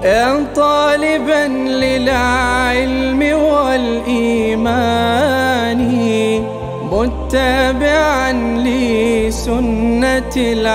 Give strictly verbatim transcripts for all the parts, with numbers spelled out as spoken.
يا طالبا للعلم والإيمان متبعا لسنة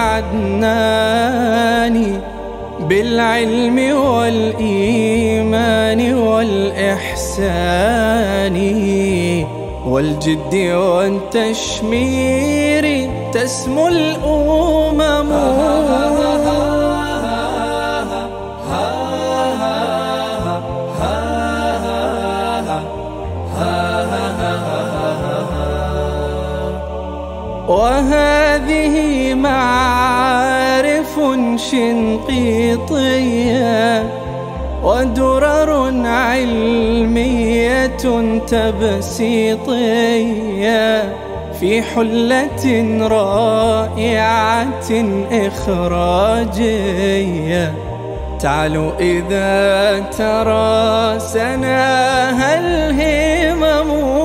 العدنان، بالعلم والإيمان والإحسان والجد والتشمير تسمو الأمم. وهذه معارف شنقيطية ودرر علمية تبسيطية في حلة رائعة إخراجية تعلو إذا تراسناها الهمم.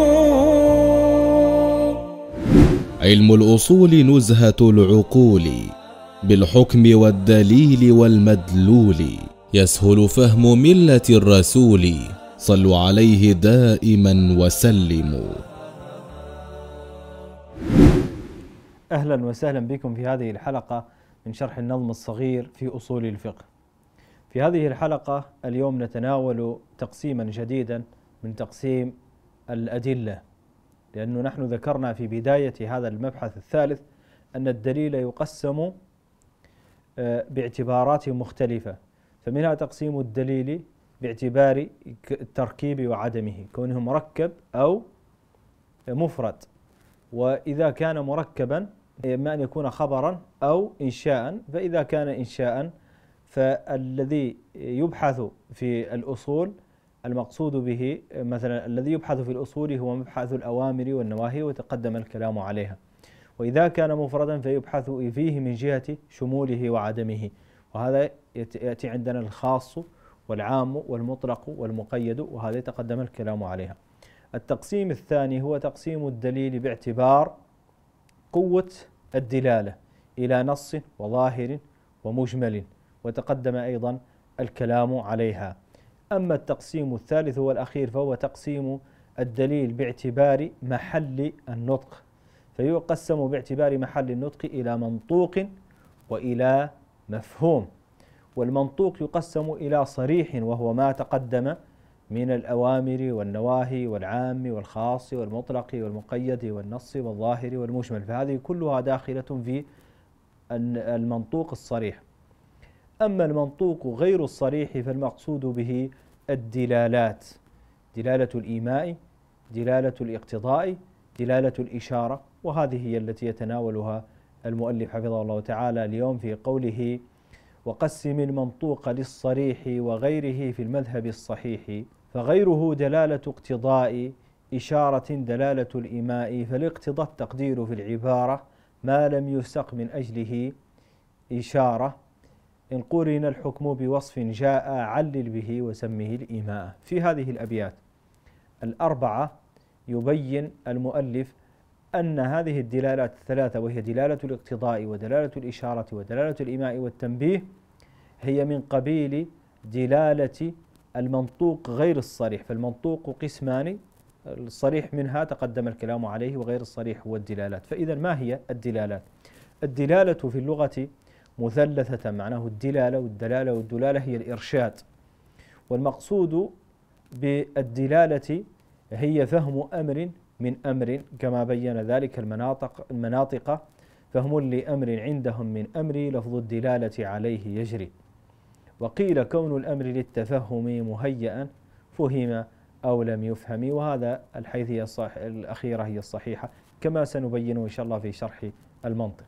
علم الأصول نزهة العقول بالحكم والدليل والمدلول، يسهل فهم ملة الرسول، صلوا عليه دائما وسلموا. أهلا وسهلا بكم في هذه الحلقة من شرح النظم الصغير في أصول الفقه. في هذه الحلقة اليوم نتناول تقسيما جديدا من تقسيم الأدلة، لأنه نحن ذكرنا في بداية هذا المبحث الثالث أن الدليل يقسم باعتبارات مختلفة، فمنها تقسيم الدليل باعتبار التركيب وعدمه، كونه مركب أو مفرد، وإذا كان مركبا إما أن يكون خبرا أو إنشاء، فإذا كان إنشاء فالذي يبحث في الأصول المقصود به مثلا الذي يبحث في الأصول هو مبحث الأوامر والنواهي وتقدم الكلام عليها، وإذا كان مفردا فيبحث فيه من جهة شموله وعدمه، وهذا يأتي عندنا الخاص والعام والمطلق والمقيد، وهذا تقدم الكلام عليها. التقسيم الثاني هو تقسيم الدليل باعتبار قوة الدلالة إلى نص وظاهر ومجمل، وتقدم أيضا الكلام عليها. أما التقسيم الثالث والأخير فهو تقسيم الدليل باعتبار محل النطق، فيقسم باعتبار محل النطق إلى منطوق وإلى مفهوم. والمنطوق يقسم إلى صريح وهو ما تقدم من الأوامر والنواهي والعام والخاص والمطلق والمقيد والنص والظاهر والمجمل، فهذه كلها داخلة في المنطوق الصريح. أما المنطوق غير الصريح فالمقصود به الدلالات، دلالة الإيماء، دلالة الاقتضاء، دلالة الإشارة، وهذه هي التي يتناولها المؤلف حفظه الله تعالى اليوم في قوله: وقسم المنطوق للصريح وغيره في المذهب الصحيح، فغيره دلالة اقتضاء، إشارة دلالة الإيماء، فالاقتضاء التقدير في العبارة ما لم يسق من أجله إشارة، إن قرن الحكم بوصف جاء علل به وسمه الإيماء. في هذه الأبيات الأربعة يبين المؤلف أن هذه الدلالات الثلاثة، وهي دلالة الاقتضاء ودلالة الإشارة ودلالة الإيماء والتنبيه، هي من قبيل دلالة المنطوق غير الصريح. فالمنطوق قسمان، الصريح منها تقدم الكلام عليه، وغير الصريح هو الدلالات. فإذا ما هي الدلالات؟ الدلالة في اللغة مثلثة، معناه الدلالة والدلالة والدلالة هي الإرشاد، والمقصود بالدلالة هي فهم أمر من أمر، كما بين ذلك المناطق المناطق فهم لأمر عندهم من أمر لفظ الدلالة عليه يجري. وقيل كون الأمر للتفهم مهيئا فهم أو لم يفهم، وهذا الحيثية الأخيرة هي الصحيحة، كما سنبين إن شاء الله في شرح المنطق.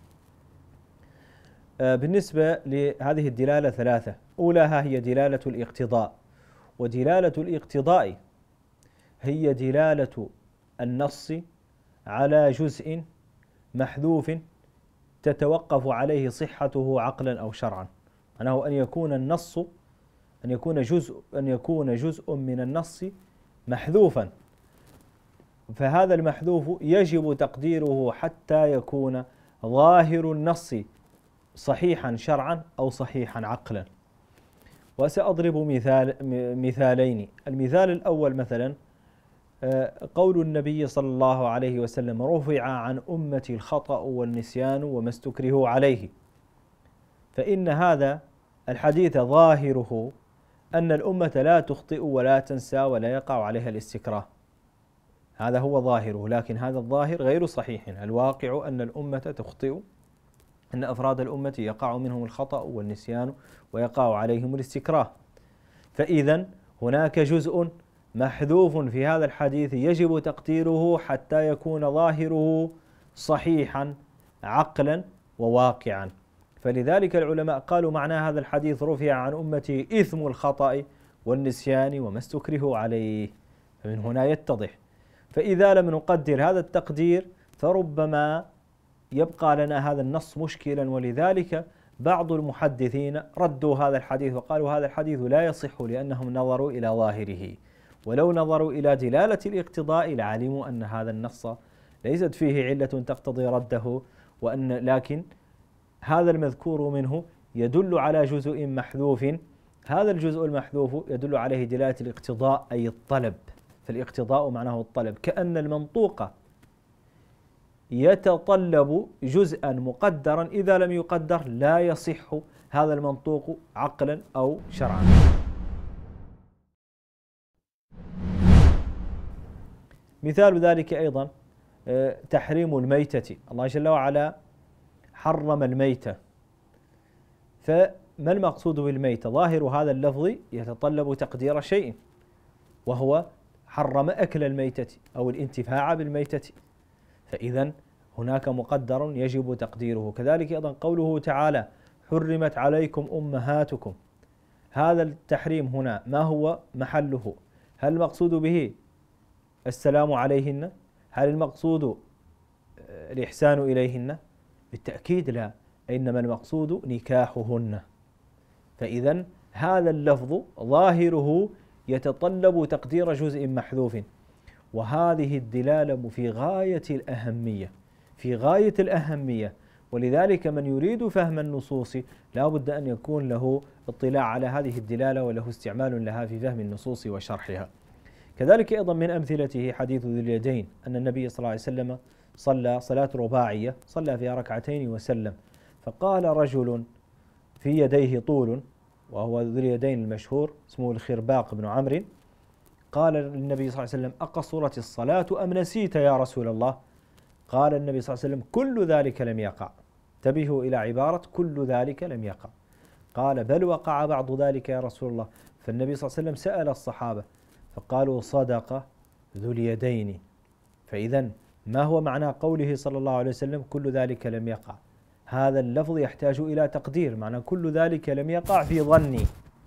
بالنسبة لهذه الدلالة ثلاثة، أولاها هي دلالة الاقتضاء، ودلالة الاقتضاء هي دلالة النص على جزء محذوف تتوقف عليه صحته عقلا أو شرعا، معناه أن يكون النص أن يكون جزء أن يكون جزء من النص محذوفا، فهذا المحذوف يجب تقديره حتى يكون ظاهر النص صحيحا شرعا أو صحيحا عقلا. وسأضرب مثال مثالين. المثال الأول مثلا قول النبي صلى الله عليه وسلم: رفع عن أمتي الخطأ والنسيان وما استكرهوا عليه. فإن هذا الحديث ظاهره أن الأمة لا تخطئ ولا تنسى ولا يقع عليها الاستكراه، هذا هو ظاهره، لكن هذا الظاهر غير صحيح. الواقع أن الأمة تخطئ، أن أفراد الأمة يقع منهم الخطأ والنسيان ويقع عليهم الاستكراه. فإذا هناك جزء محذوف في هذا الحديث يجب تقديره حتى يكون ظاهره صحيحا عقلا وواقعا. فلذلك العلماء قالوا معنى هذا الحديث: رفع عن أمتي إثم الخطأ والنسيان وما استكرهوا عليه. فمن هنا يتضح. فإذا لم نقدر هذا التقدير فربما يبقى لنا هذا النص مشكلا، ولذلك بعض المحدثين ردوا هذا الحديث وقالوا هذا الحديث لا يصح لأنهم نظروا إلى ظاهره، ولو نظروا إلى دلالة الاقتضاء لعلموا أن هذا النص ليست فيه علة تقتضي رده، وأن لكن هذا المذكور منه يدل على جزء محذوف، هذا الجزء المحذوف يدل عليه دلالة الاقتضاء أي الطلب، فالاقتضاء معناه الطلب، كأن المنطوق يتطلب جزءا مقدرا إذا لم يقدر لا يصح هذا المنطوق عقلا أو شرعا. مثال ذلك أيضا تحريم الميتة. الله جل وعلا حرم الميتة، فما المقصود بالميتة؟ ظاهر هذا اللفظ يتطلب تقدير شيء، وهو حرم أكل الميتة أو الانتفاع بالميتة، فإذا هناك مقدر يجب تقديره. كذلك أيضا قوله تعالى: حرمت عليكم أمهاتكم، هذا التحريم هنا ما هو محله؟ هل المقصود به السلام عليهن؟ هل المقصود الإحسان إليهن؟ بالتأكيد لا، إنما المقصود نكاحهن. فإذا هذا اللفظ ظاهره يتطلب تقدير جزء محذوف، وهذه الدلالة في غاية الأهمية، في غاية الأهمية، ولذلك من يريد فهم النصوص لا بد أن يكون له اطلاع على هذه الدلالة وله استعمال لها في فهم النصوص وشرحها. كذلك أيضا من أمثلته حديث ذي اليدين، أن النبي صلى الله عليه وسلم صلى صلاة رباعية، صلى فيها ركعتين وسلم، فقال رجل في يديه طول، وهو ذو اليدين المشهور اسمه الخرباق بن عمرو، قال للنبي صلى الله عليه وسلم: أقصرت الصلاة أم نسيت يا رسول الله؟ قال النبي صلى الله عليه وسلم: كل ذلك لم يقع. انتبهوا إلى عبارة كل ذلك لم يقع. قال: بل وقع بعض ذلك يا رسول الله. فالنبي صلى الله عليه وسلم سأل الصحابة فقالوا: صدق ذو اليدين. فإذا ما هو معنى قوله صلى الله عليه وسلم كل ذلك لم يقع؟ هذا اللفظ يحتاج إلى تقدير، معنى كل ذلك لم يقع في ظني،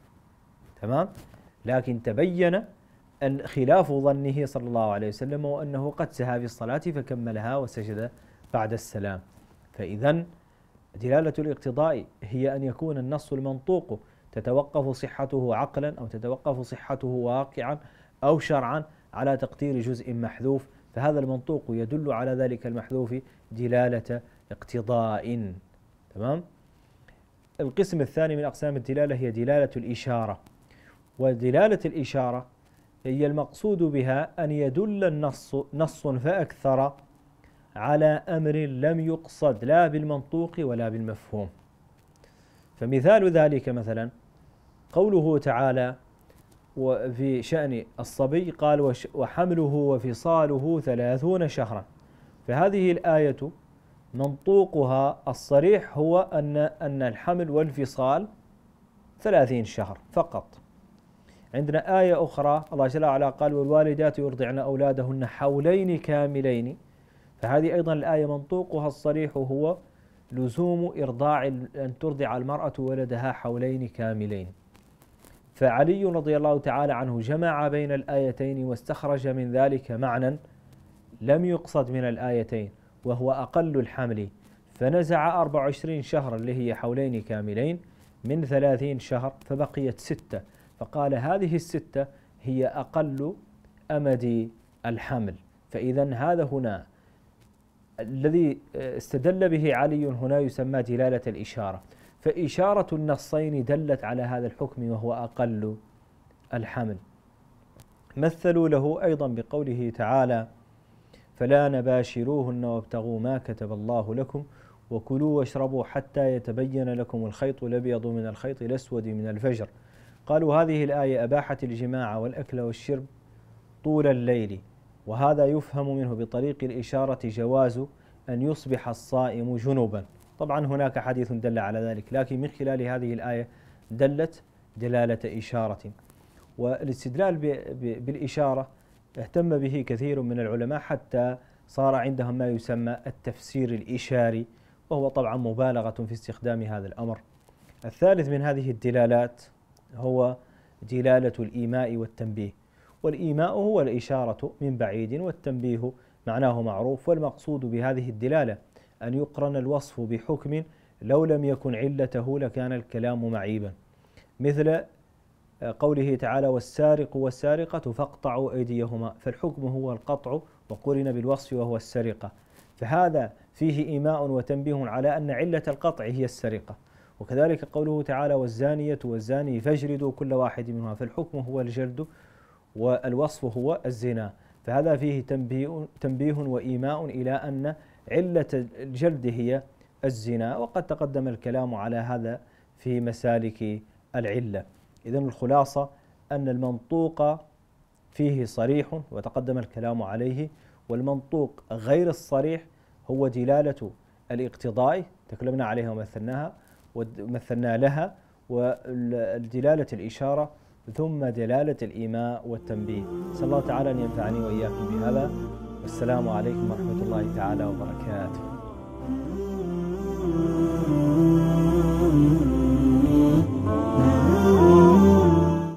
تمام؟ لكن تبين أن خلاف ظنه صلى الله عليه وسلم، وأنه قد سهى في الصلاة فكملها وسجد بعد السلام. فإذا دلالة الاقتضاء هي أن يكون النص المنطوق تتوقف صحته عقلا أو تتوقف صحته واقعا أو شرعا على تقدير جزء محذوف، فهذا المنطوق يدل على ذلك المحذوف دلالة اقتضاء، تمام؟ القسم الثاني من أقسام الدلالة هي دلالة الإشارة، ودلالة الإشارة هي المقصود بها أن يدل النص نص فأكثر على أمر لم يقصد لا بالمنطوق ولا بالمفهوم. فمثال ذلك مثلا قوله تعالى وفي شأن الصبي قال: وحمله وفصاله ثلاثون شهرا. فهذه الآية منطوقها الصريح هو أن أن الحمل والفصال ثلاثين شهر فقط. عندنا آية أخرى الله جل وعلا قال: والوالدات يرضعن أولادهن حولين كاملين. فهذه أيضا الآية منطوقها الصريح هو لزوم إرضاع أن ترضع المرأة ولدها حولين كاملين. فعلي رضي الله تعالى عنه جمع بين الآيتين واستخرج من ذلك معنى لم يقصد من الآيتين، وهو أقل الحمل، فنزع أربع وعشرين شهرا اللي هي حولين كاملين من ثلاثين شهر فبقيت ستة، فقال هذه الستة هي أقل أمد الحمل. فإذا هذا هنا الذي استدل به علي هنا يسمى دلالة الإشارة. فإشارة النصين دلت على هذا الحكم وهو أقل الحمل. مثلوا له أيضا بقوله تعالى: فلا نباشروهن وابتغوا ما كتب الله لكم وكلوا واشربوا حتى يتبين لكم الخيط الأبيض من الخيط الأسود من الفجر. قالوا هذه الآية أباحت الجماع والأكل والشرب طول الليل، وهذا يفهم منه بطريق الإشارة جواز أن يصبح الصائم جنوبا. طبعا هناك حديث دل على ذلك، لكن من خلال هذه الآية دلت دلالة إشارة. والاستدلال بالإشارة اهتم به كثير من العلماء حتى صار عندهم ما يسمى التفسير الإشاري، وهو طبعا مبالغة في استخدام هذا الأمر. الثالث من هذه الدلالات هو دلالة الإيماء والتنبيه. والإيماء هو الإشارة من بعيد، والتنبيه معناه معروف. والمقصود بهذه الدلالة أن يقرن الوصف بحكم لو لم يكن علته لكان الكلام معيبا، مثل قوله تعالى: والسارق والسارقة فاقطعوا أيديهما، فالحكم هو القطع وقرن بالوصف وهو السرقة، فهذا فيه إيماء وتنبيه على أن علة القطع هي السرقة. وكذلك قوله تعالى: والزانية والزاني فاجلدوا كل واحد منهما، فالحكم هو الجلد والوصف هو الزنا، فهذا فيه تنبيه, تنبيه وإيماء إلى أن علة الجلد هي الزنا. وقد تقدم الكلام على هذا في مسالك العلة. إذن الخلاصة أن المنطوق فيه صريح وتقدم الكلام عليه، والمنطوق غير الصريح هو دلالة الاقتضاء تكلمنا عليها ومثلناها ومثلنا لها، والدلالة الإشارة، ثم دلالة الإيماء والتنبيه. نسأل الله تعالى أن ينفعني وإياكم بهذا، والسلام عليكم ورحمة الله تعالى وبركاته.